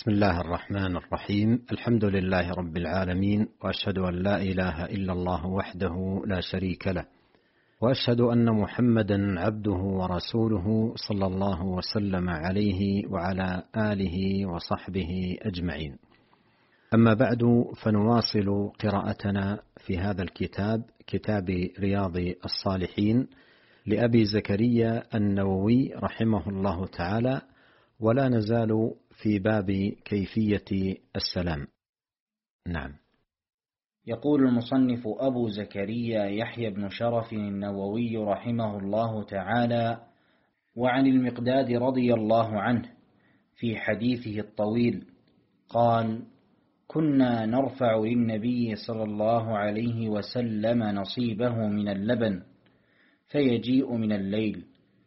بسم الله الرحمن الرحيم. الحمد لله رب العالمين، وأشهد أن لا إله إلا الله وحده لا شريك له، وأشهد أن محمدا عبده ورسوله صلى الله وسلم عليه وعلى آله وصحبه أجمعين. أما بعد، فنواصل قراءتنا في هذا الكتاب، كتاب رياض الصالحين لأبي زكريا النووي رحمه الله تعالى، ولا نزال في باب كيفية السلام. نعم. يقول المصنف أبو زكريا يحيى بن شرف النووي رحمه الله تعالى: وعن المقداد رضي الله عنه في حديثه الطويل قال: كنا نرفع للنبي صلى الله عليه وسلم نصيبه من اللبن، فيجيء من الليل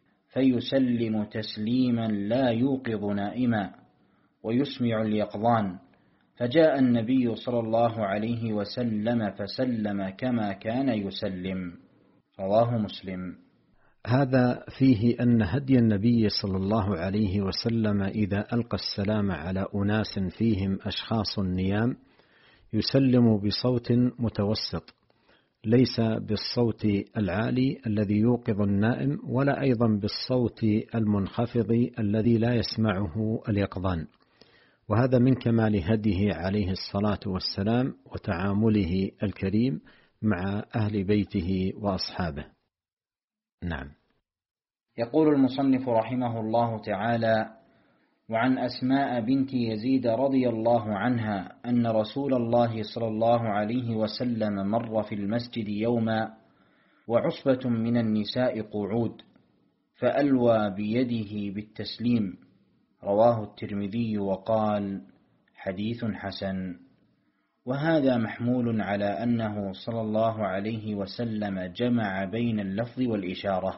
فيسلم تسليما لا يوقظ نائما ويسمع اليقظان، فجاء النبي صلى الله عليه وسلم فسلم كما كان يسلم. رواه مسلم. هذا فيه أن هدي النبي صلى الله عليه وسلم إذا ألقى السلام على أناس فيهم أشخاص نيام يسلم بصوت متوسط، ليس بالصوت العالي الذي يوقظ النائم، ولا أيضا بالصوت المنخفض الذي لا يسمعه اليقظان. وهذا من كمال هديه عليه الصلاة والسلام وتعامله الكريم مع أهل بيته وأصحابه. نعم. يقول المصنف رحمه الله تعالى: وعن أسماء بنت يزيد رضي الله عنها أن رسول الله صلى الله عليه وسلم مر في المسجد يوما وعصبة من النساء قعود، فألوى بيده بالتسليم. رواه الترمذي وقال: حديث حسن. وهذا محمول على أنه صلى الله عليه وسلم جمع بين اللفظ والإشارة،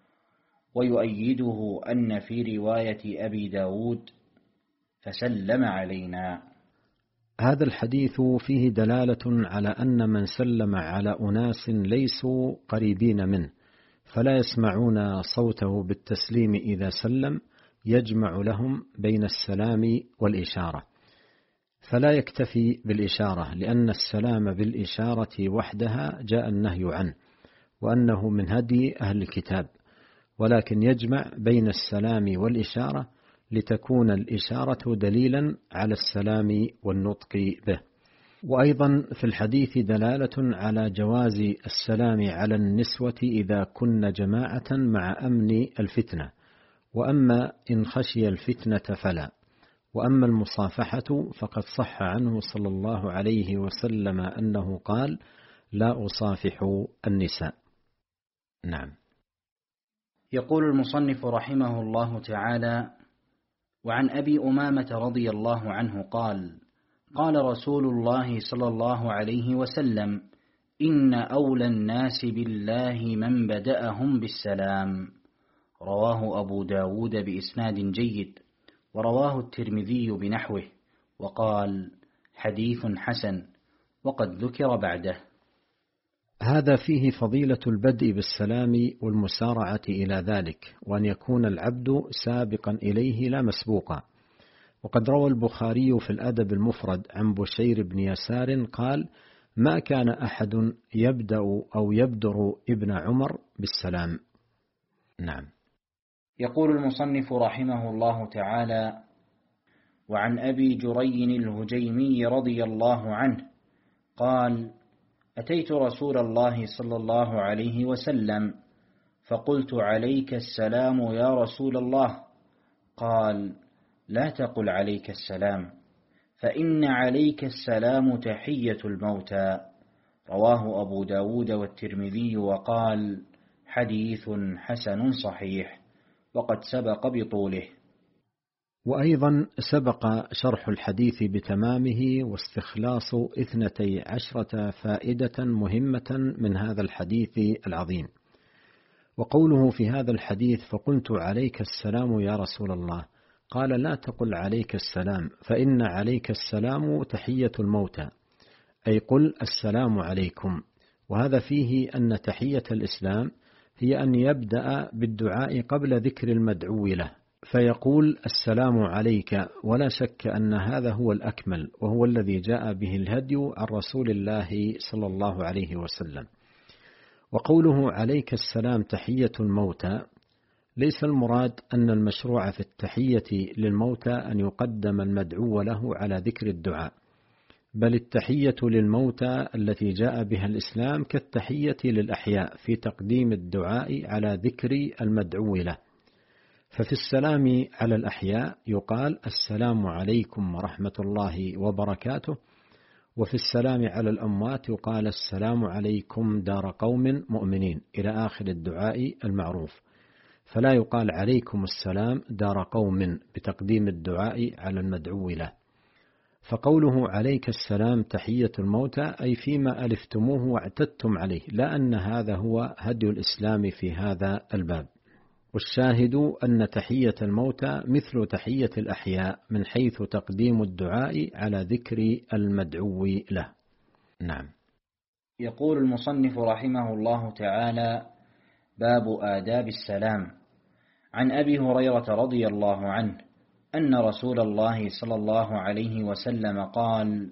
ويؤيده أن في رواية أبي داود فسلم علينا. هذا الحديث فيه دلالة على أن من سلم على أناس ليسوا قريبين منه فلا يسمعون صوته بالتسليم إذا سلم، يجمع لهم بين السلام والإشارة، فلا يكتفي بالإشارة، لأن السلام بالإشارة وحدها جاء النهي عنه وأنه من هدي أهل الكتاب، ولكن يجمع بين السلام والإشارة لتكون الإشارة دليلا على السلام والنطق به. وأيضا في الحديث دلالة على جواز السلام على النسوة إذا كن جماعة مع أمن الفتنة، وأما إن خشي الفتنة فلا. وأما المصافحة فقد صح عنه صلى الله عليه وسلم أنه قال: لا أصافح النساء. نعم. يقول المصنف رحمه الله تعالى: وعن أبي أمامة رضي الله عنه قال: قال رسول الله صلى الله عليه وسلم: إن أولى الناس بالله من بدأهم بالسلام. رواه أبو داود بإسناد جيد، ورواه الترمذي بنحوه، وقال: حديث حسن، وقد ذكر بعده. هذا فيه فضيلة البدء بالسلام والمسارعة إلى ذلك، وأن يكون العبد سابقا إليه لا مسبوقا. وقد روى البخاري في الأدب المفرد عن بشير بن يسار قال: ما كان أحد يبدأ أو يبدر ابن عمر بالسلام. نعم. يقول المصنف رحمه الله تعالى: وعن أبي جري الهجيمي رضي الله عنه قال: أتيت رسول الله صلى الله عليه وسلم فقلت: عليك السلام يا رسول الله. قال: لا تقل عليك السلام، فإن عليك السلام تحية الموتى. رواه أبو داود والترمذي وقال: حديث حسن صحيح، وقد سبق بطوله. وأيضا سبق شرح الحديث بتمامه واستخلاص 12 فائدة مهمة من هذا الحديث العظيم. وقوله في هذا الحديث: فقلت عليك السلام يا رسول الله، قال: لا تقل عليك السلام، فإن عليك السلام تحية الموتى، أي قل السلام عليكم. وهذا فيه أن تحية الإسلام هي أن يبدأ بالدعاء قبل ذكر المدعو له، فيقول السلام عليك، ولا شك أن هذا هو الأكمل، وهو الذي جاء به الهدي عن رسول الله صلى الله عليه وسلم. وقوله عليك السلام تحية الموتى، ليس المراد أن المشروع في التحية للموتى أن يقدم المدعو له على ذكر الدعاء، بل التحية للموتى التي جاء بها الإسلام كالتحية للأحياء في تقديم الدعاء على ذكر المدعو له. ففي السلام على الأحياء يقال السلام عليكم ورحمة الله وبركاته، وفي السلام على الأموات يقال السلام عليكم دار قوم مؤمنين إلى آخر الدعاء المعروف، فلا يقال عليكم السلام دار قوم بتقديم الدعاء على المدعو له. فقوله عليك السلام تحية الموتى أي فيما ألفتموه واعتدتم عليه، لا أن هذا هو هدي الإسلام في هذا الباب. والشاهد أن تحية الموتى مثل تحية الأحياء من حيث تقديم الدعاء على ذكر المدعو له. نعم. يقول المصنف رحمه الله تعالى: باب آداب السلام. عن أبي هريرة رضي الله عنه أن رسول الله صلى الله عليه وسلم قال: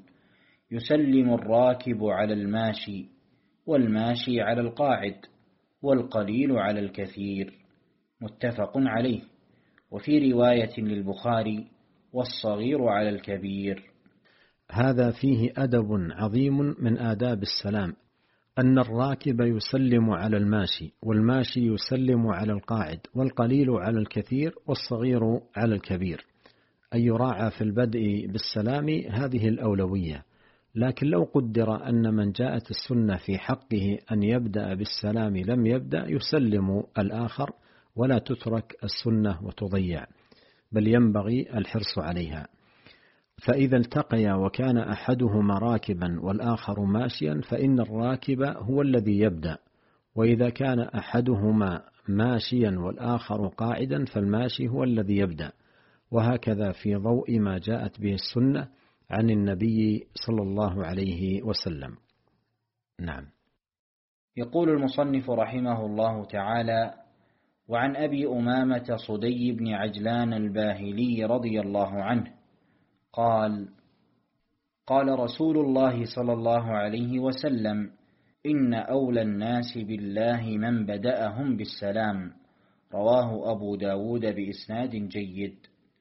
يسلم الراكب على الماشي، والماشي على القاعد، والقليل على الكثير. متفق عليه. وفي رواية للبخاري: والصغير على الكبير. هذا فيه أدب عظيم من آداب السلام، أن الراكب يسلم على الماشي، والماشي يسلم على القاعد، والقليل على الكثير، والصغير على الكبير، أن يراعى في البدء بالسلام هذه الأولوية. لكن لو قدر أن من جاءت السنة في حقه أن يبدأ بالسلام لم يبدأ، يسلم الآخر، ولا تترك السنة وتضيع، بل ينبغي الحرص عليها. فإذا التقيا وكان أحدهما راكبا والآخر ماشيا فإن الراكب هو الذي يبدأ، وإذا كان أحدهما ماشيا والآخر قاعدا فالماشي هو الذي يبدأ، وهكذا في ضوء ما جاءت به السنة عن النبي صلى الله عليه وسلم. نعم. يقول المصنف رحمه الله تعالى: وعن أبي أمامة صدي بن عجلان الباهلي رضي الله عنه قال: قال رسول الله صلى الله عليه وسلم: إن أولى الناس بالله من بدأهم بالسلام. رواه أبو داود بإسناد جيد.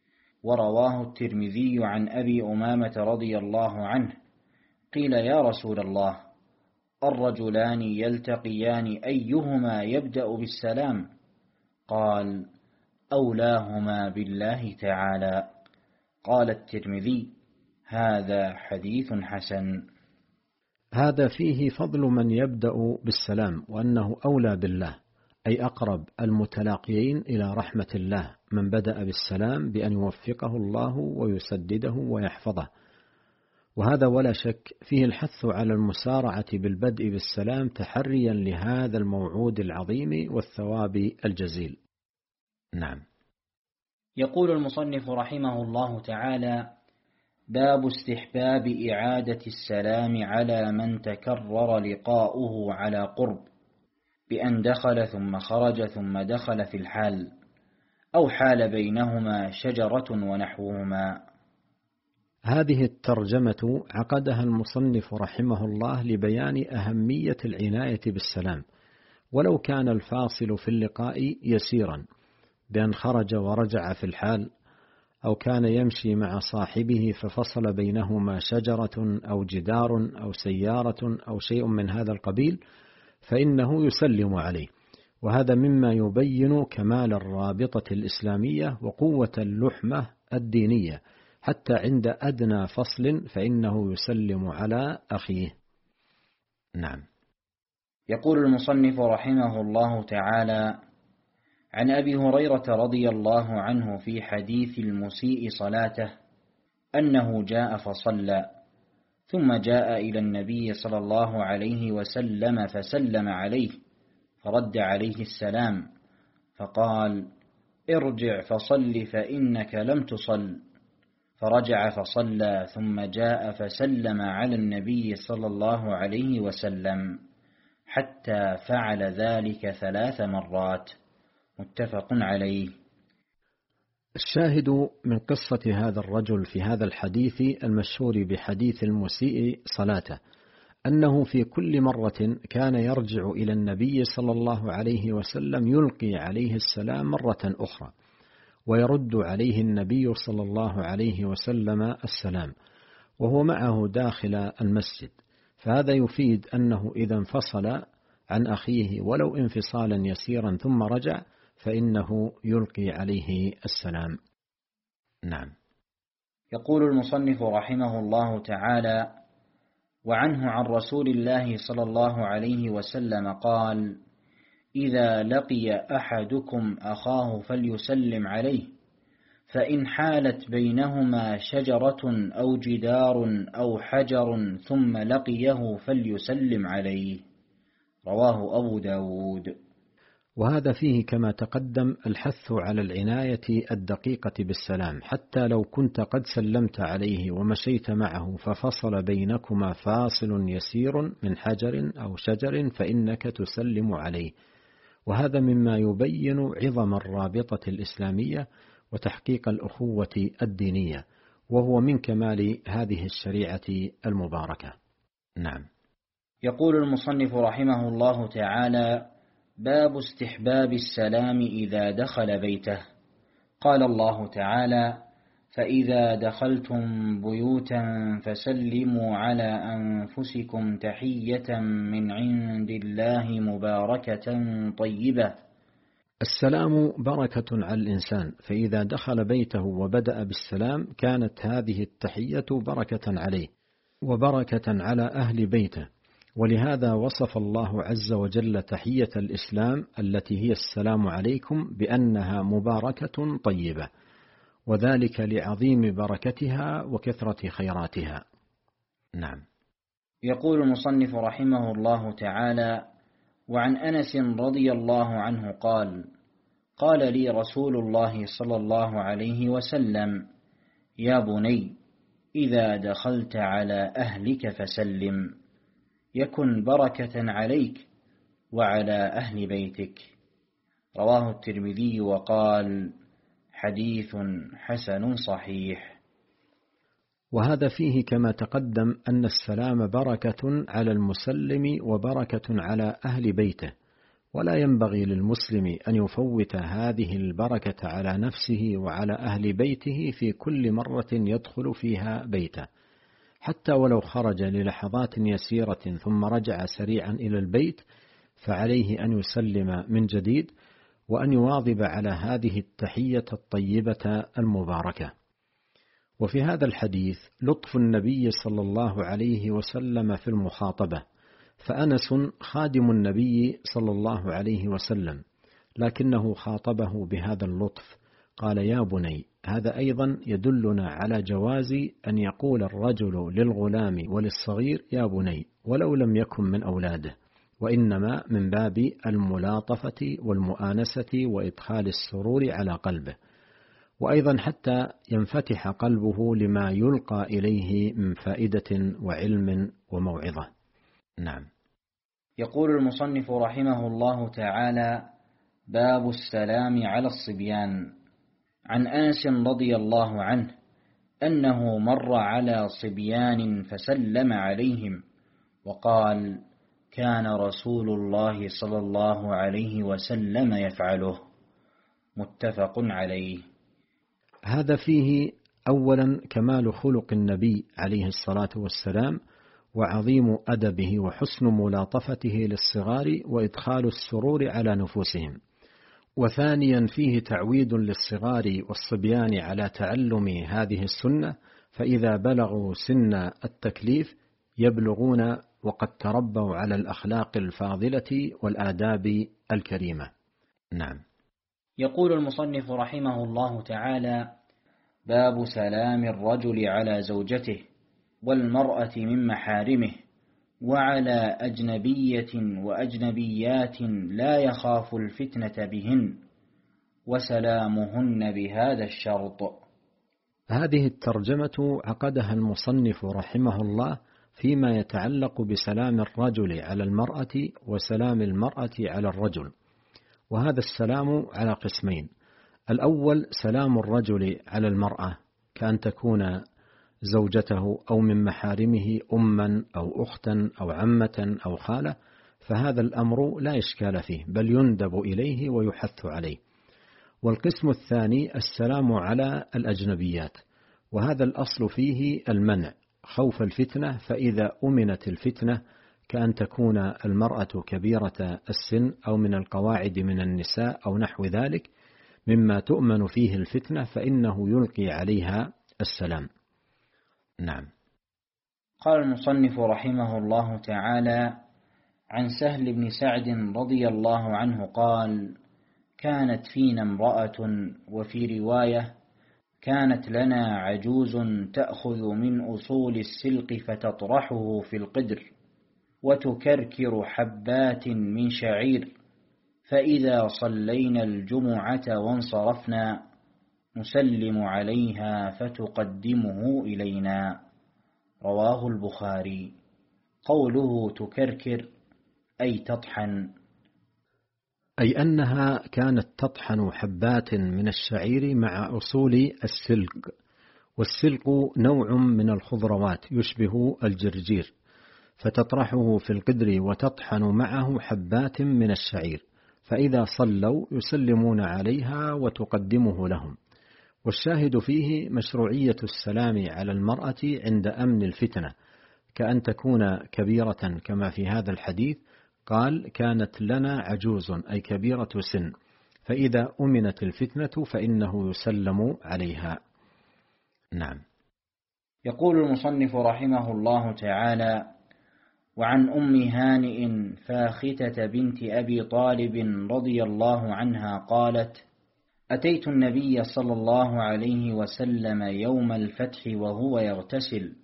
ورواه الترمذي عن أبي أمامة رضي الله عنه قيل: يا رسول الله، الرجلان يلتقيان أيهما يبدأ بالسلام؟ قال: أولاهما بالله تعالى. قال الترمذي: هذا حديث حسن. هذا فيه فضل من يبدأ بالسلام، وأنه أولى بالله، أي أقرب المتلاقيين إلى رحمة الله من بدأ بالسلام بأن يوفقه الله ويسدده ويحفظه. وهذا ولا شك فيه الحث على المسارعة بالبدء بالسلام تحريا لهذا الموعود العظيم والثواب الجزيل. نعم. يقول المصنف رحمه الله تعالى: باب استحباب إعادة السلام على من تكرر لقاؤه على قرب، بأن دخل ثم خرج ثم دخل في الحال، أو حال بينهما شجرة ونحوهما. هذه الترجمة عقدها المصنف رحمه الله لبيان أهمية العناية بالسلام، ولو كان الفاصل في اللقاء يسيرا بأن خرج ورجع في الحال، أو كان يمشي مع صاحبه ففصل بينهما شجرة أو جدار أو سيارة أو شيء من هذا القبيل، فإنه يسلم عليه. وهذا مما يبين كمال الرابطة الإسلامية وقوة اللحمة الدينية، حتى عند أدنى فصل فإنه يسلم على أخيه. نعم. يقول المصنف رحمه الله تعالى: عن أبي هريرة رضي الله عنه في حديث المسيء صلاته أنه جاء فصلى، ثم جاء إلى النبي صلى الله عليه وسلم فسلم عليه، فرد عليه السلام، فقال: ارجع فصل فإنك لم تصل. فرجع فصلى، ثم جاء فسلم على النبي صلى الله عليه وسلم، حتى فعل ذلك 3 مرات. متفق عليه. الشاهد من قصة هذا الرجل في هذا الحديث المشهور بحديث المسيء صلاته أنه في كل مرة كان يرجع إلى النبي صلى الله عليه وسلم يلقي عليه السلام مرة أخرى، ويرد عليه النبي صلى الله عليه وسلم السلام وهو معه داخل المسجد. فهذا يفيد أنه إذا انفصل عن أخيه ولو انفصالا يسيرا ثم رجع فإنه يلقي عليه السلام. نعم. يقول المصنف رحمه الله تعالى: وعنه عن رسول الله صلى الله عليه وسلم قال: إذا لقي أحدكم أخاه فليسلم عليه، فإن حالت بينهما شجرة أو جدار أو حجر ثم لقيه فليسلم عليه. رواه أبو داود. وهذا فيه كما تقدم الحث على العناية الدقيقة بالسلام، حتى لو كنت قد سلمت عليه ومشيت معه ففصل بينكما فاصل يسير من حجر أو شجر فإنك تسلم عليه. وهذا مما يبين عظم الرابطة الإسلامية وتحقيق الأخوة الدينية، وهو من كمال هذه الشريعة المباركة. نعم. يقول المصنف رحمه الله تعالى: باب استحباب السلام إذا دخل بيته. قال الله تعالى: فإذا دخلتم بيوتا فسلموا على أنفسكم تحية من عند الله مباركة طيبة. السلام بركة على الإنسان، فإذا دخل بيته وبدأ بالسلام كانت هذه التحية بركة عليه وبركة على أهل بيته. ولهذا وصف الله عز وجل تحية الإسلام التي هي السلام عليكم بأنها مباركة طيبة، وذلك لعظيم بركتها وكثرة خيراتها. نعم. يقول المصنف رحمه الله تعالى: وعن أنس رضي الله عنه قال: قال لي رسول الله صلى الله عليه وسلم: يا بني، إذا دخلت على أهلك فسلم، يكن بركة عليك وعلى أهل بيتك. رواه الترمذي وقال: حديث حسن صحيح. وهذا فيه كما تقدم أن السلام بركة على المسلم وبركة على أهل بيته، ولا ينبغي للمسلم أن يفوت هذه البركة على نفسه وعلى أهل بيته في كل مرة يدخل فيها بيته، حتى ولو خرج للحظات يسيرة ثم رجع سريعا إلى البيت فعليه أن يسلم من جديد وأن يواظب على هذه التحية الطيبة المباركة. وفي هذا الحديث لطف النبي صلى الله عليه وسلم في المخاطبة، فأنس خادم النبي صلى الله عليه وسلم لكنه خاطبه بهذا اللطف، قال: يا بني. هذا أيضا يدلنا على جواز أن يقول الرجل للغلام وللصغير يا بني ولو لم يكن من أولاده، وإنما من باب الملاطفة والمؤانسة وإدخال السرور على قلبه، وأيضا حتى ينفتح قلبه لما يلقى إليه من فائدة وعلم وموعظة. نعم. يقول المصنف رحمه الله تعالى: باب السلام على الصبيان. عن أنس رضي الله عنه أنه مر على صبيان فسلم عليهم وقال: كان رسول الله صلى الله عليه وسلم يفعله. متفق عليه. هذا فيه أولا كمال خلق النبي عليه الصلاة والسلام وعظيم أدبه وحسن ملاطفته للصغار وإدخال السرور على نفوسهم. وثانيا فيه تعويد للصغار والصبيان على تعلم هذه السنة، فإذا بلغوا سن التكليف يبلغون وقد تربوا على الأخلاق الفاضلة والآداب الكريمة. نعم. يقول المصنف رحمه الله تعالى: باب سلام الرجل على زوجته والمرأة من محارمه وعلى أجنبية وأجنبيات لا يخاف الفتنة بهن وسلامهن بهذا الشرط. هذه الترجمة عقدها المصنف رحمه الله فيما يتعلق بسلام الرجل على المرأة وسلام المرأة على الرجل. وهذا السلام على قسمين: الأول سلام الرجل على المرأة كأن تكون زوجته أو من محارمه أما أو أختا أو عمة أو خالة، فهذا الأمر لا إشكال فيه، بل يندب إليه ويحث عليه. والقسم الثاني السلام على الأجنبيات، وهذا الأصل فيه المنع خوف الفتنة، فإذا أمنت الفتنة كأن تكون المرأة كبيرة السن أو من القواعد من النساء أو نحو ذلك مما تؤمن فيه الفتنة، فإنه يلقي عليها السلام. نعم. قال المصنف رحمه الله تعالى: عن سهل بن سعد رضي الله عنه قال: كانت فينا امرأة، وفي رواية: كانت لنا عجوز تأخذ من أصول السلق فتطرحه في القدر، وتكركر حبات من شعير، فإذا صلينا الجمعة وانصرفنا نسلم عليها فتقدمه إلينا. رواه البخاري. قوله تكركر أي تطحن، أي أنها كانت تطحن حبات من الشعير مع أصول السلق، والسلق نوع من الخضروات يشبه الجرجير، فتطرحه في القدر وتطحن معه حبات من الشعير، فإذا صلوا يسلمون عليها وتقدمه لهم. والشاهد فيه مشروعية السلام على المرأة عند أمن الفتنة، كأن تكون كبيرة كما في هذا الحديث قال: كانت لنا عجوز أي كبيرة سن، فإذا أمنت الفتنة فإنه يسلم عليها. نعم. يقول المصنف رحمه الله تعالى: وعن أم هانئ فاختة بنت أبي طالب رضي الله عنها قالت: أتيت النبي صلى الله عليه وسلم يوم الفتح وهو يغتسل،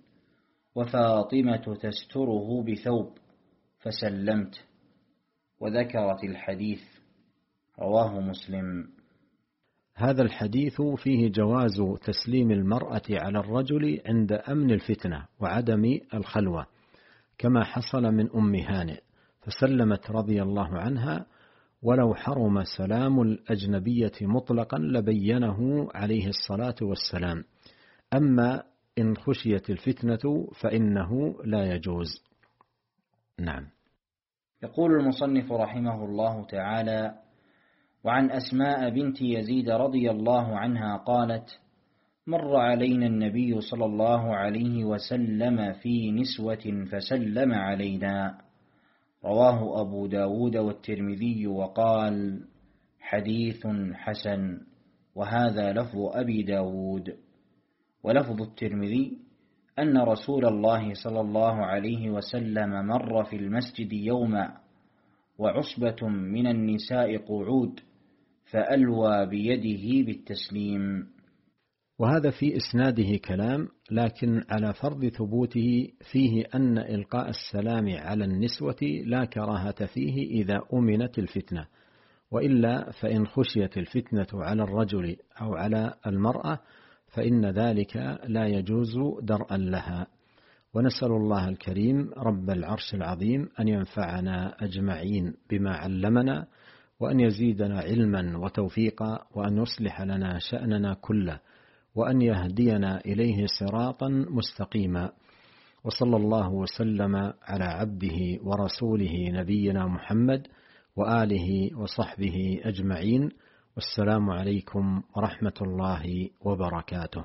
وفاطمة تستره بثوب، فسلمت. وذكرت الحديث. رواه مسلم. هذا الحديث فيه جواز تسليم المرأة على الرجل عند أمن الفتنة وعدم الخلوة، كما حصل من أم هانئ، فسلمت رضي الله عنها، ولو حرم سلام الأجنبية مطلقا لبينه عليه الصلاة والسلام، أما إن خشيت الفتنة فإنه لا يجوز. نعم. يقول المصنف رحمه الله تعالى: وعن أسماء بنت يزيد رضي الله عنها قالت: مر علينا النبي صلى الله عليه وسلم في نسوة فسلم علينا. رواه أبو داود والترمذي وقال: حديث حسن. وهذا لفظ أبي داود. ولفظ الترمذي أن رسول الله صلى الله عليه وسلم مر في المسجد يوما وعصبة من النساء قعود، فألوى بيده بالتسليم. وهذا في إسناده كلام، لكن على فرض ثبوته فيه أن إلقاء السلام على النسوة لا كراهة فيه إذا أمنت الفتنة، وإلا فإن خشيت الفتنة على الرجل أو على المرأة فإن ذلك لا يجوز درءا لها. ونسأل الله الكريم رب العرش العظيم أن ينفعنا أجمعين بما علمنا، وأن يزيدنا علما وتوفيقا، وأن يصلح لنا شأننا كله، وأن يهدينا إليه صراطا مستقيما. وصلى الله وسلم على عبده ورسوله نبينا محمد وآله وصحبه أجمعين، والسلام عليكم ورحمة الله وبركاته.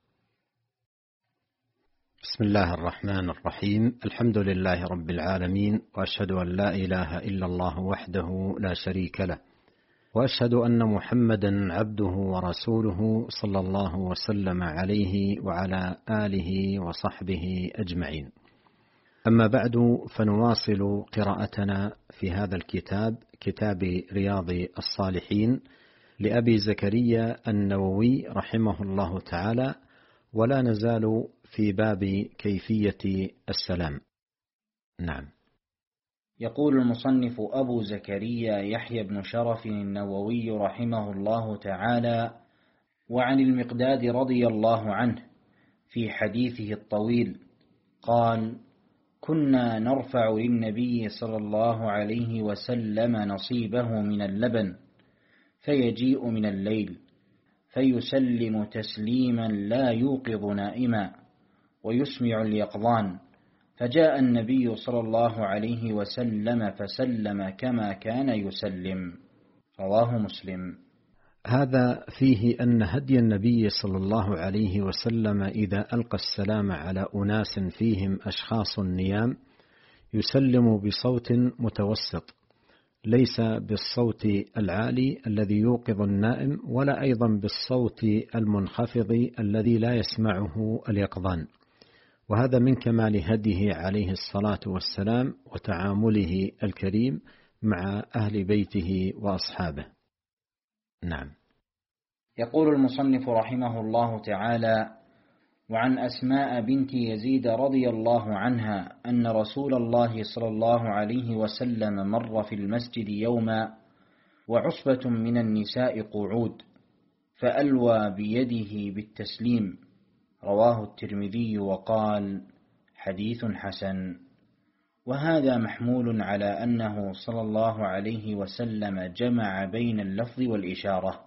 بسم الله الرحمن الرحيم. الحمد لله رب العالمين، وأشهد أن لا إله إلا الله وحده لا شريك له، وأشهد أن محمدا عبده ورسوله صلى الله وسلم عليه وعلى آله وصحبه أجمعين. أما بعد، فنواصل قراءتنا في هذا الكتاب، كتاب رياض الصالحين لأبي زكريا النووي رحمه الله تعالى، ولا نزال في باب كيفية السلام. نعم. يقول المصنف أبو زكريا يحيى بن شرف النووي رحمه الله تعالى: وعن المقداد رضي الله عنه في حديثه الطويل قال: كنا نرفع للنبي صلى الله عليه وسلم نصيبه من اللبن، فيجيء من الليل فيسلم تسليما لا يوقظ نائما ويسمع اليقظان، فجاء النبي صلى الله عليه وسلم فسلم كما كان يسلم. رواه مسلم. هذا فيه أن هدي النبي صلى الله عليه وسلم إذا ألقى السلام على أناس فيهم أشخاص نيام يسلم بصوت متوسط، ليس بالصوت العالي الذي يوقظ النائم، ولا أيضا بالصوت المنخفض الذي لا يسمعه اليقظان. وهذا من كمال هديه عليه الصلاة والسلام وتعامله الكريم مع أهل بيته وأصحابه. نعم. يقول المصنف رحمه الله تعالى: وعن أسماء بنت يزيد رضي الله عنها أن رسول الله صلى الله عليه وسلم مر في المسجد يوما وعصبة من النساء قعود، فألوى بيده بالتسليم. رواه الترمذي وقال: حديث حسن. وهذا محمول على أنه صلى الله عليه وسلم جمع بين اللفظ والإشارة.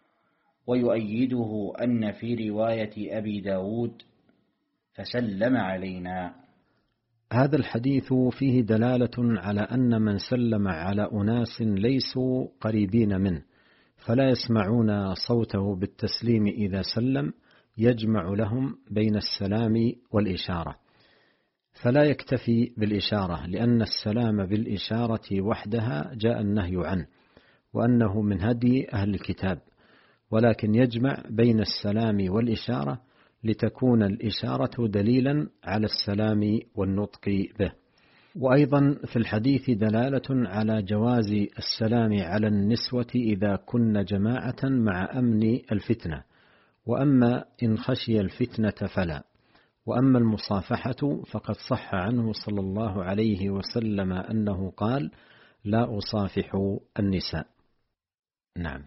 ويؤيده أن في رواية أبي داود: فسلم علينا. هذا الحديث فيه دلالة على أن من سلم على أناس ليسوا قريبين منه فلا يسمعون صوته بالتسليم إذا سلم، يجمع لهم بين السلام والإشارة، فلا يكتفي بالإشارة، لأن السلام بالإشارة وحدها جاء النهي عنه وأنه من هدي أهل الكتاب، ولكن يجمع بين السلام والإشارة لتكون الإشارة دليلا على السلام والنطق به. وأيضا في الحديث دلالة على جواز السلام على النسوة إذا كن جماعة مع أمن الفتنة، وأما إن خشي الفتنة فلا. وأما المصافحة فقد صح عنه صلى الله عليه وسلم أنه قال: لا أصافح النساء. نعم.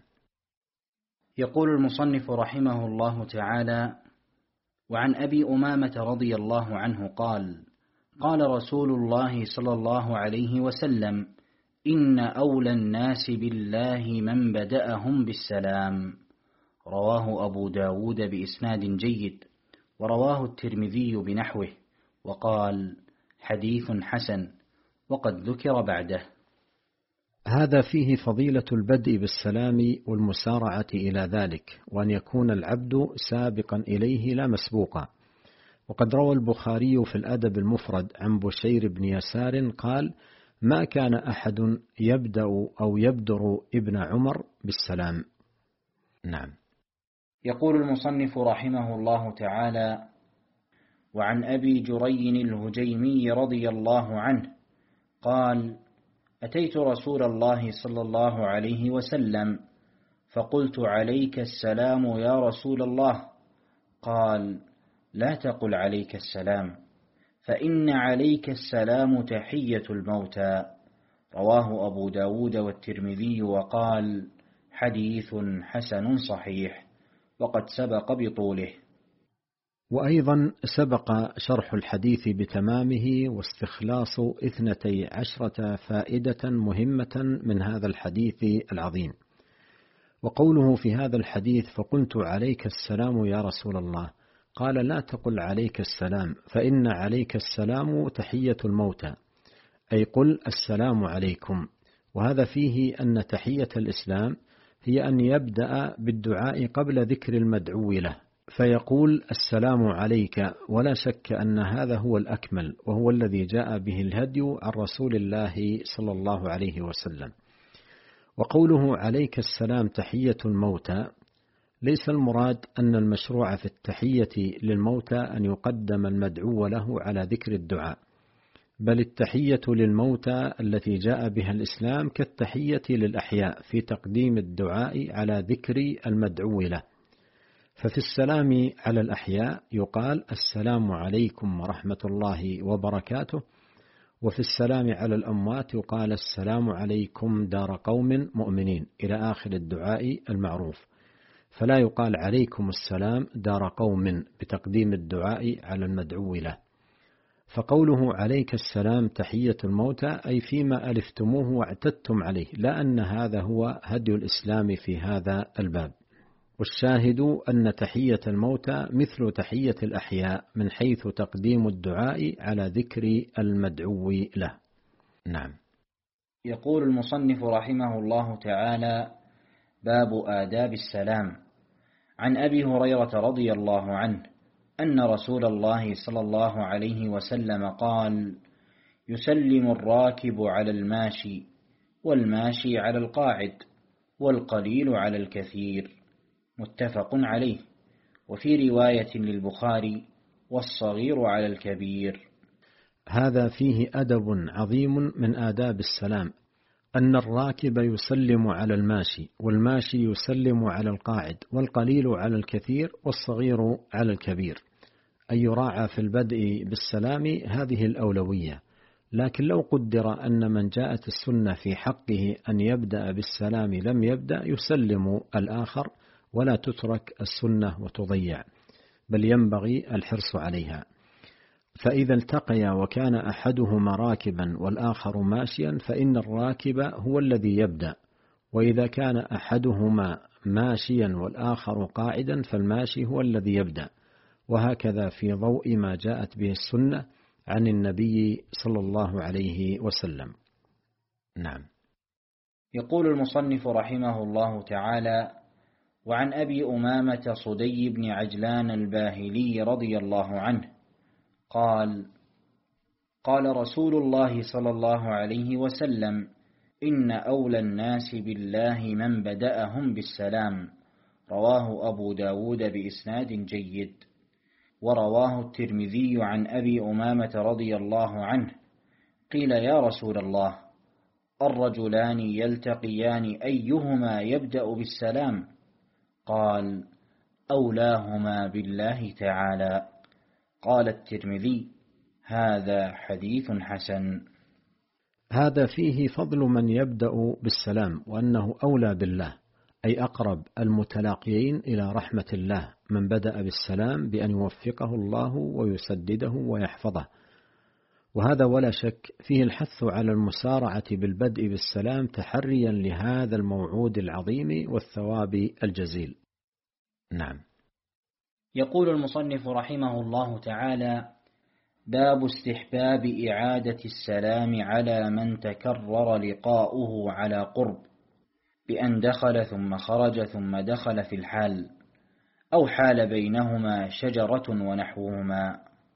يقول المصنف رحمه الله تعالى: وعن أبي أمامة رضي الله عنه قال: قال رسول الله صلى الله عليه وسلم: إن أولى الناس بالله من بدأهم بالسلام. رواه أبو داود بإسناد جيد، ورواه الترمذي بنحوه، وقال: حديث حسن، وقد ذكر بعده. هذا فيه فضيلة البدء بالسلام والمسارعة إلى ذلك، وأن يكون العبد سابقا إليه لا مسبوقا. وقد روى البخاري في الأدب المفرد عن بشير بن يسار قال: ما كان أحد يبدأ أو يبدر ابن عمر بالسلام. نعم. يقول المصنف رحمه الله تعالى: وعن أبي جري الهجيمي رضي الله عنه قال: أتيت رسول الله صلى الله عليه وسلم فقلت: عليك السلام يا رسول الله. قال: لا تقل عليك السلام، فإن عليك السلام تحية الموتى. رواه أبو داود والترمذي، وقال: حديث حسن صحيح، وقد سبق بطوله. وأيضا سبق شرح الحديث بتمامه واستخلاص 12 فائدة مهمة من هذا الحديث العظيم. وقوله في هذا الحديث: فقلت عليك السلام يا رسول الله، قال: لا تقل عليك السلام، فإن عليك السلام تحية الموتى، أي قل السلام عليكم. وهذا فيه أن تحية الإسلام هي أن يبدأ بالدعاء قبل ذكر المدعو له، فيقول: السلام عليك، ولا شك أن هذا هو الأكمل، وهو الذي جاء به الهدي عن رسول الله صلى الله عليه وسلم. وقوله عليك السلام تحية الموتى، ليس المراد أن المشروع في التحية للموتى أن يقدم المدعو له على ذكر الدعاء، بل التحية للموتى التي جاء بها الإسلام كالتحية للأحياء في تقديم الدعاء على ذكر المدعو له. ففي السلام على الأحياء يقال: السلام عليكم ورحمة الله وبركاته، وفي السلام على الأموات يقال: السلام عليكم دار قوم مؤمنين، إلى آخر الدعاء المعروف. فلا يقال عليكم السلام دار قوم بتقديم الدعاء على المدعو له. فقوله عليك السلام تحية الموتى أي فيما ألفتموه واعتدتم عليه، لا أن هذا هو هدي الإسلام في هذا الباب. والشاهد أن تحية الموتى مثل تحية الأحياء من حيث تقديم الدعاء على ذكر المدعو له. نعم. يقول المصنف رحمه الله تعالى: باب آداب السلام. عن أبي هريرة رضي الله عنه أن رسول الله صلى الله عليه وسلم قال: يسلم الراكب على الماشي، والماشي على القاعد، والقليل على الكثير. متفق عليه. وفي رواية للبخاري: والصغير على الكبير. هذا فيه أدب عظيم من آداب السلام، أن الراكب يسلم على الماشي، والماشي يسلم على القاعد، والقليل على الكثير، والصغير على الكبير. أن يراعى في البدء بالسلام هذه الأولوية. لكن لو قدر أن من جاءت السنة في حقه أن يبدأ بالسلام لم يبدأ، يسلم الآخر، ولا تترك السنة وتضيع، بل ينبغي الحرص عليها. فإذا التقيا وكان أحدهما راكبا والآخر ماشيا فإن الراكب هو الذي يبدأ، وإذا كان أحدهما ماشيا والآخر قاعدا فالماشي هو الذي يبدأ، وهكذا في ضوء ما جاءت به السنة عن النبي صلى الله عليه وسلم. نعم. يقول المصنف رحمه الله تعالى: وعن أبي أمامة صدي بن عجلان الباهلي رضي الله عنه قال: قال رسول الله صلى الله عليه وسلم: إن أولى الناس بالله من بدأهم بالسلام. رواه أبو داود بإسناد جيد. ورواه الترمذي عن أبي أمامة رضي الله عنه قيل: يا رسول الله، الرجلان يلتقيان أيهما يبدأ بالسلام؟ قال: أولاهما بالله تعالى. قال الترمذي: هذا حديث حسن. هذا فيه فضل من يبدأ بالسلام، وأنه أولى بالله، أي أقرب المتلاقيين إلى رحمة الله من بدأ بالسلام بأن يوفقه الله ويسدده ويحفظه. وهذا ولا شك فيه الحث على المسارعة بالبدء بالسلام تحريا لهذا الموعود العظيم والثواب الجزيل. نعم. يقول المصنف رحمه الله تعالى: باب استحباب إعادة السلام على من تكرر لقاؤه على قرب، بأن دخل ثم خرج ثم دخل في الحال، أو حال بينهما شجرة ونحوهما.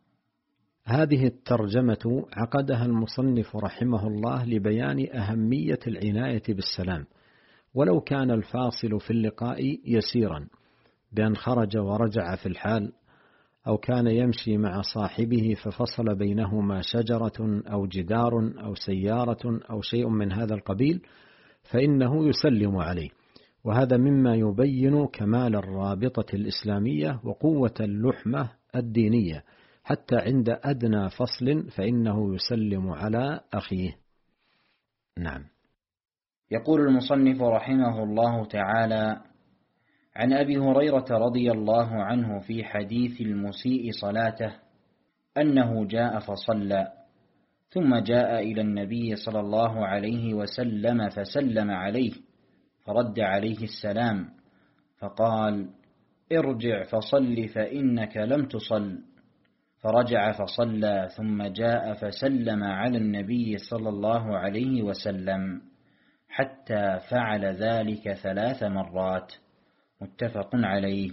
هذه الترجمة عقدها المصنف رحمه الله لبيان أهمية العناية بالسلام، ولو كان الفاصل في اللقاء يسيرا بأن خرج ورجع في الحال، أو كان يمشي مع صاحبه ففصل بينهما شجرة أو جدار أو سيارة أو شيء من هذا القبيل، فإنه يسلم عليه. وهذا مما يبين كمال الرابطة الإسلامية وقوة اللحمة الدينية، حتى عند أدنى فصل فإنه يسلم على أخيه. نعم. يقول المصنف رحمه الله تعالى: عن أبي هريرة رضي الله عنه في حديث المسيء صلاته أنه جاء فصلى، ثم جاء إلى النبي صلى الله عليه وسلم فسلم عليه، فرد عليه السلام، فقال: ارجع فصل فإنك لم تصل. فرجع فصلى، ثم جاء فسلم على النبي صلى الله عليه وسلم، حتى فعل ذلك 3 مرات. متفق عليه.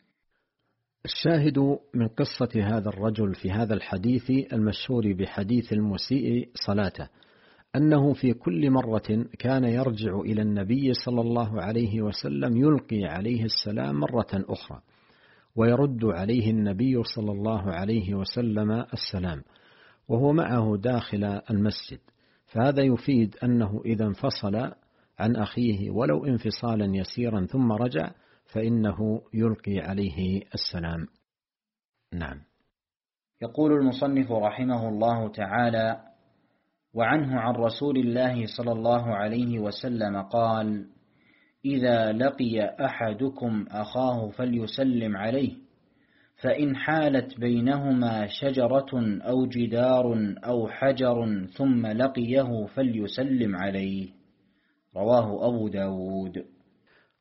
الشاهد من قصة هذا الرجل في هذا الحديث المشهور بحديث المسيء صلاته أنه في كل مرة كان يرجع إلى النبي صلى الله عليه وسلم يلقي عليه السلام مرة أخرى، ويرد عليه النبي صلى الله عليه وسلم السلام وهو معه داخل المسجد. فهذا يفيد أنه إذا انفصل عن أخيه ولو انفصالا يسيرا ثم رجع فإنه يلقي عليه السلام. نعم. يقول المصنف رحمه الله تعالى: وعنه عن رسول الله صلى الله عليه وسلم قال: إذا لقي أحدكم أخاه فليسلم عليه، فإن حالت بينهما شجرة أو جدار أو حجر ثم لقيه فليسلم عليه. رواه أبو داود.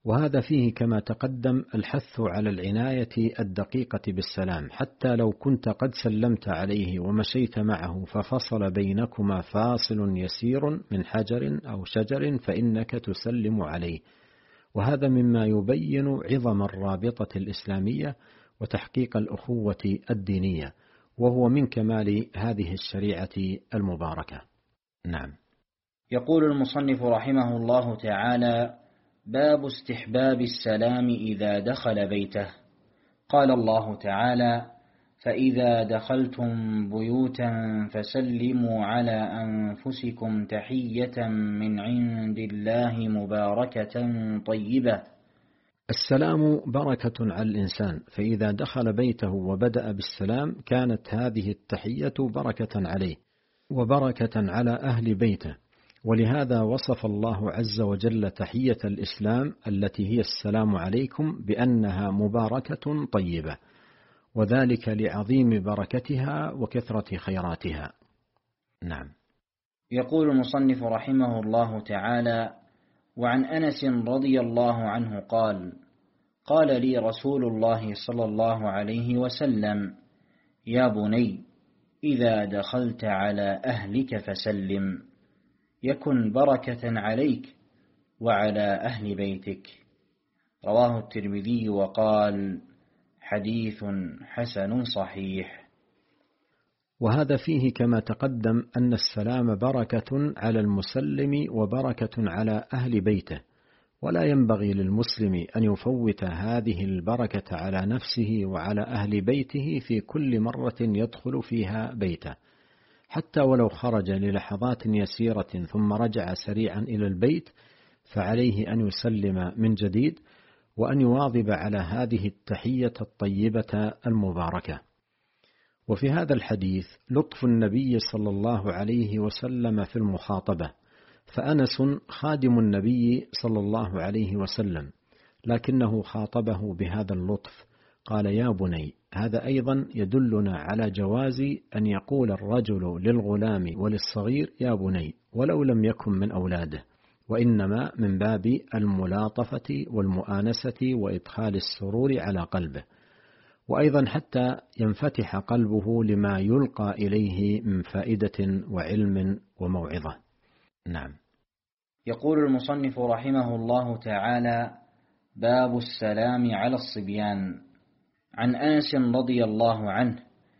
وهذا فيه كما تقدم الحث على العناية الدقيقة بالسلام، حتى لو كنت قد سلمت عليه ومشيت معه ففصل بينكما فاصل يسير من حجر أو شجر فإنك تسلم عليه. وهذا مما يبين عظم الرابطة الإسلامية وتحقيق الأخوة الدينية، وهو من كمال هذه الشريعة المباركة. نعم. يقول المصنف رحمه الله تعالى: باب استحباب السلام إذا دخل بيته. قال الله تعالى: فإذا دخلتم بيوتا فسلموا على أنفسكم تحية من عند الله مباركة طيبة. السلام بركة على الإنسان، فإذا دخل بيته وبدأ بالسلام كانت هذه التحية بركة عليه وبركة على أهل بيته. ولهذا وصف الله عز وجل تحية الإسلام التي هي السلام عليكم بأنها مباركة طيبة، وذلك لعظيم بركتها وكثرة خيراتها. نعم. يقول المصنف رحمه الله تعالى: وعن أنس رضي الله عنه قال: قال لي رسول الله صلى الله عليه وسلم: يا بني، إذا دخلت على أهلك فسلم، يكن بركة عليك وعلى أهل بيتك. رواه الترمذي وقال: حديث حسن صحيح. وهذا فيه كما تقدم أن السلام بركة على المسلم وبركة على أهل بيته، ولا ينبغي للمسلم أن يفوت هذه البركة على نفسه وعلى أهل بيته في كل مرة يدخل فيها بيته، حتى ولو خرج للحظات يسيرة ثم رجع سريعا إلى البيت فعليه أن يسلم من جديد، وأن يواظب على هذه التحية الطيبة المباركة. وفي هذا الحديث لطف النبي صلى الله عليه وسلم في المخاطبة، فأنس خادم النبي صلى الله عليه وسلم، لكنه خاطبه بهذا اللطف، قال: يا بني. هذا أيضا يدلنا على جواز أن يقول الرجل للغلام وللصغير يا بني، ولو لم يكن من أولاده، وإنما من باب الملاطفة والمؤانسة وإدخال السرور على قلبه، وأيضا حتى ينفتح قلبه لما يلقى إليه من فائدة وعلم وموعظة. نعم. يقول المصنف رحمه الله تعالى: باب السلام على الصبيان. عن أنس رضي الله عنه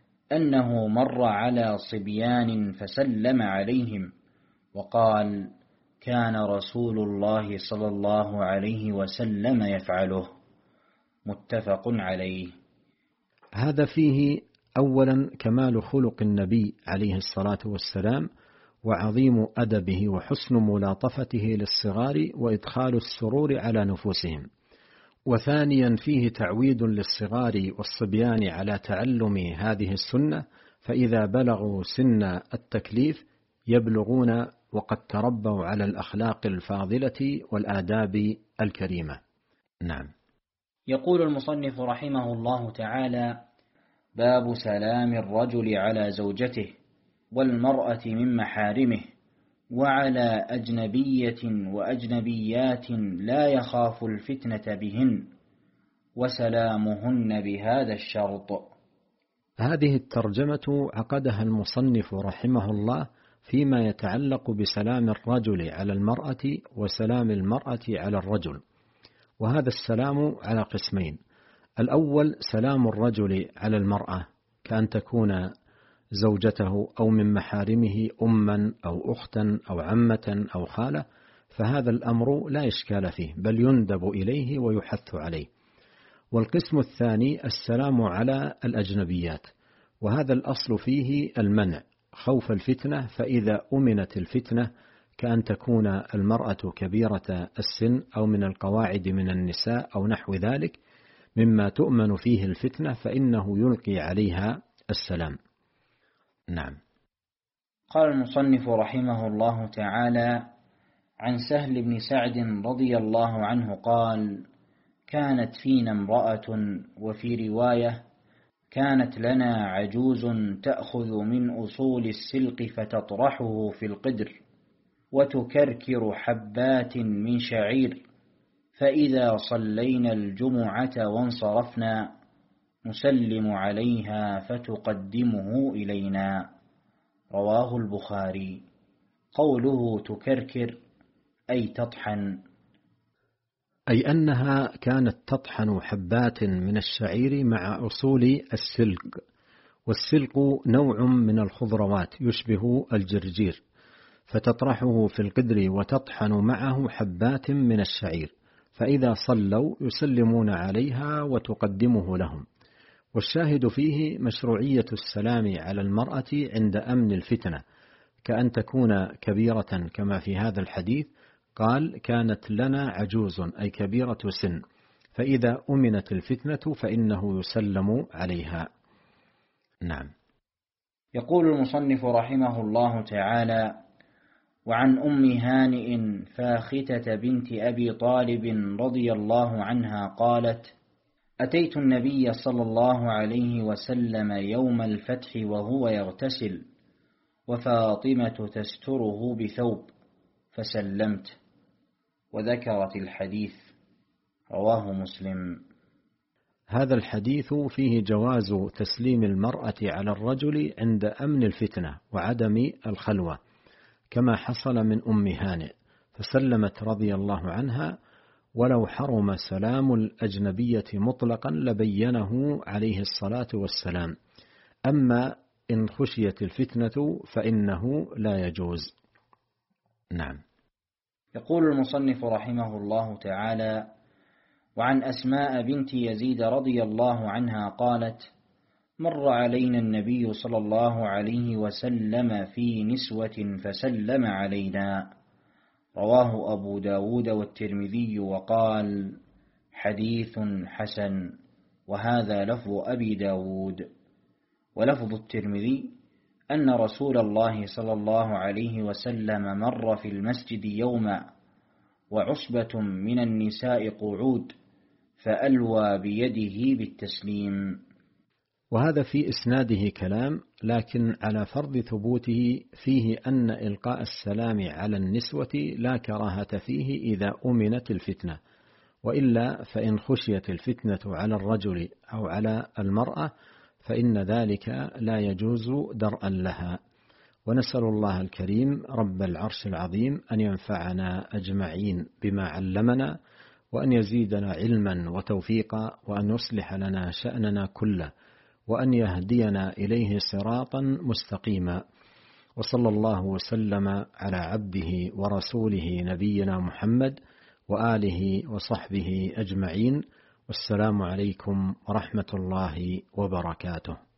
أنه مر على صبيان فسلم عليهم وقال: كان رسول الله صلى الله عليه وسلم يفعله. متفق عليه. هذا فيه أولا كمال خلق النبي عليه الصلاة والسلام وعظيم أدبه وحسن ملاطفته للصغار وإدخال السرور على نفوسهم. وثانيا فيه تعويد للصغار والصبيان على تعلم هذه السنة، فإذا بلغوا سن التكليف يبلغون وقد تربوا على الأخلاق الفاضلة والآداب الكريمة. نعم. يقول المصنف رحمه الله تعالى: باب سلام الرجل على زوجته والمرأة من محارمه وعلى أجنبية وأجنبيات لا يخاف الفتنة بهن، وسلامهن بهذا الشرط. هذه الترجمة عقدها المصنف رحمه الله فيما يتعلق بسلام الرجل على المرأة وسلام المرأة على الرجل، وهذا السلام على قسمين: الأول سلام الرجل على المرأة كأن تكون زوجته أو من محارمه أما أو أختا أو عمة أو خالة، فهذا الأمر لا إشكال فيه، بل يندب إليه ويحث عليه. والقسم الثاني السلام على الأجنبيات، وهذا الأصل فيه المنع خوف الفتنة، فإذا أمنت الفتنة كأن تكون المرأة كبيرة السن أو من القواعد من النساء أو نحو ذلك مما تؤمن فيه الفتنة، فإنه يلقي عليها السلام. نعم. قال المصنف رحمه الله تعالى: عن سهل بن سعد رضي الله عنه قال: كانت فينا امرأة، وفي رواية: كانت لنا عجوز تأخذ من أصول السلق فتطرحه في القدر وتكركر حبات من شعير، فإذا صلينا الجمعة وانصرفنا نسلم عليها فتقدمه إلينا. رواه البخاري. قوله تكركر أي تطحن، أي أنها كانت تطحن حبات من الشعير مع أصول السلق، والسلق نوع من الخضروات يشبه الجرجير، فتطرحه في القدر وتطحن معه حبات من الشعير، فإذا صلوا يسلمون عليها وتقدمه لهم. والشاهد فيه مشروعية السلام على المرأة عند أمن الفتنة، كأن تكون كبيرة كما في هذا الحديث قال كانت لنا عجوز أي كبيرة سن، فإذا أمنت الفتنة فإنه يسلم عليها. نعم. يقول المصنف رحمه الله تعالى: وعن أم هانئ فاختة بنت أبي طالب رضي الله عنها قالت: أتيت النبي صلى الله عليه وسلم يوم الفتح وهو يغتسل وفاطمة تستره بثوب فسلمت. وذكرت الحديث. رواه مسلم. هذا الحديث فيه جواز تسليم المرأة على الرجل عند أمن الفتنة وعدم الخلوة، كما حصل من أم هانئ فسلمت رضي الله عنها، ولو حرم سلام الأجنبية مطلقا لبينه عليه الصلاة والسلام، أما إن خشيت الفتنة فإنه لا يجوز. نعم. يقول المصنف رحمه الله تعالى: وعن أسماء بنت يزيد رضي الله عنها قالت: مر علينا النبي صلى الله عليه وسلم في نسوة فسلم علينا. رواه أبو داود والترمذي وقال: حديث حسن. وهذا لفظ أبي داود. ولفظ الترمذي أن رسول الله صلى الله عليه وسلم مر في المسجد يوما وعصبة من النساء قعود فألوى بيده بالتسليم. وهذا في إسناده كلام، لكن على فرض ثبوته فيه أن إلقاء السلام على النسوة لا كراهة فيه إذا أمنت الفتنة، وإلا فإن خشيت الفتنة على الرجل أو على المرأة فإن ذلك لا يجوز درءا لها. ونسأل الله الكريم رب العرش العظيم أن ينفعنا أجمعين بما علمنا، وأن يزيدنا علما وتوفيقا، وأن يصلح لنا شأننا كله، وأن يهدينا إليه صراطا مستقيما. وصلى الله وسلم على عبده ورسوله نبينا محمد وآله وصحبه أجمعين، والسلام عليكم ورحمة الله وبركاته.